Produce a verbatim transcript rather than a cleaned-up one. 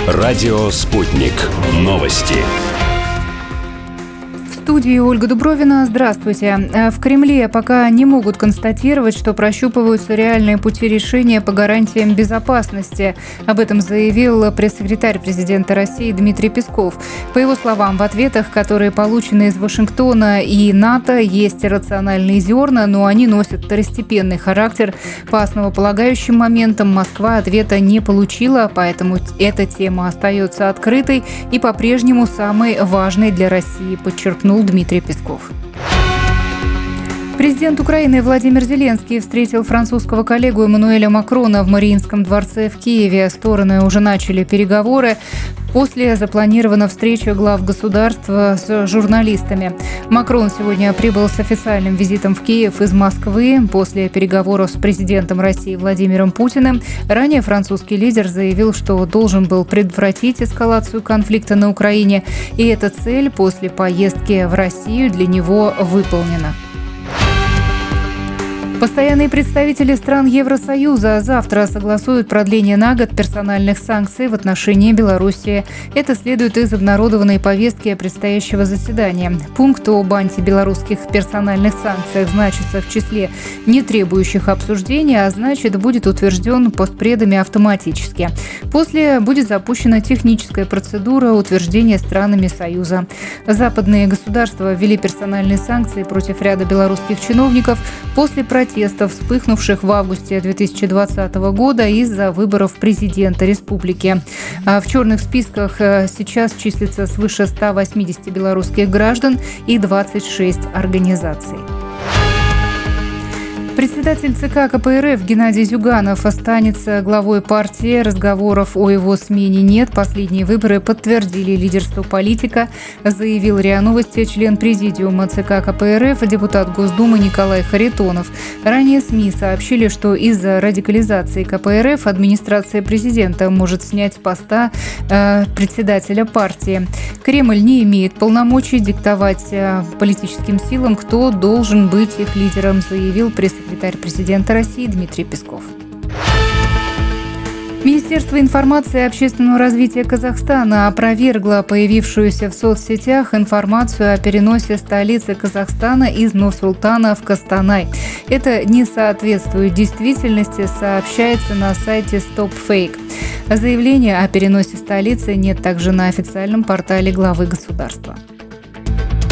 Радио «Спутник». Новости. В студии Ольга Дубровина. Здравствуйте. В Кремле пока не могут констатировать, что прощупываются реальные пути решения по гарантиям безопасности. Об этом заявил пресс-секретарь президента России Дмитрий Песков. По его словам, в ответах, которые получены из Вашингтона и НАТО, есть рациональные зерна, но они носят второстепенный характер. По основополагающим моментам Москва ответа не получила, поэтому эта тема остается открытой и по-прежнему самой важной для России, подчеркнул Дмитрий Песков. Президент Украины Владимир Зеленский встретил французского коллегу Эммануэля Макрона в Мариинском дворце в Киеве. Стороны уже начали переговоры. После запланирована встреча глав государства с журналистами. Макрон сегодня прибыл с официальным визитом в Киев из Москвы после переговоров с президентом России Владимиром Путиным. Ранее французский лидер заявил, что должен был предотвратить эскалацию конфликта на Украине, и эта цель после поездки в Россию для него выполнена. Постоянные представители стран Евросоюза завтра согласуют продление на год персональных санкций в отношении Беларуси. Это следует из обнародованной повестки предстоящего заседания. Пункт об антибелорусских персональных санкциях значится в числе не требующих обсуждения, а значит, будет утвержден постпредами автоматически. После будет запущена техническая процедура утверждения странами Союза. Западные государства ввели персональные санкции против ряда белорусских чиновников после протестов, протестов, вспыхнувших в августе две тысячи двадцатого года из-за выборов президента республики. В черных списках сейчас числится свыше ста восьмидесяти белорусских граждан и двадцать шесть организаций. Председатель ЦК КПРФ Геннадий Зюганов останется главой партии. Разговоров о его смене нет. Последние выборы подтвердили лидерство политика, заявил РИА Новости член президиума ЦК КПРФ, депутат Госдумы Николай Харитонов. Ранее СМИ сообщили, что из-за радикализации КПРФ администрация президента может снять с поста э, председателя партии. Кремль не имеет полномочий диктовать э, политическим силам, кто должен быть их лидером, заявил пресс-секретарь президента России Дмитрий Песков. Министерство информации и общественного развития Казахстана опровергло появившуюся в соцсетях информацию о переносе столицы Казахстана из Нур-Султана в Костанай. Это не соответствует действительности, сообщается на сайте Stop Fake. Заявления о переносе столицы нет также на официальном портале главы государства.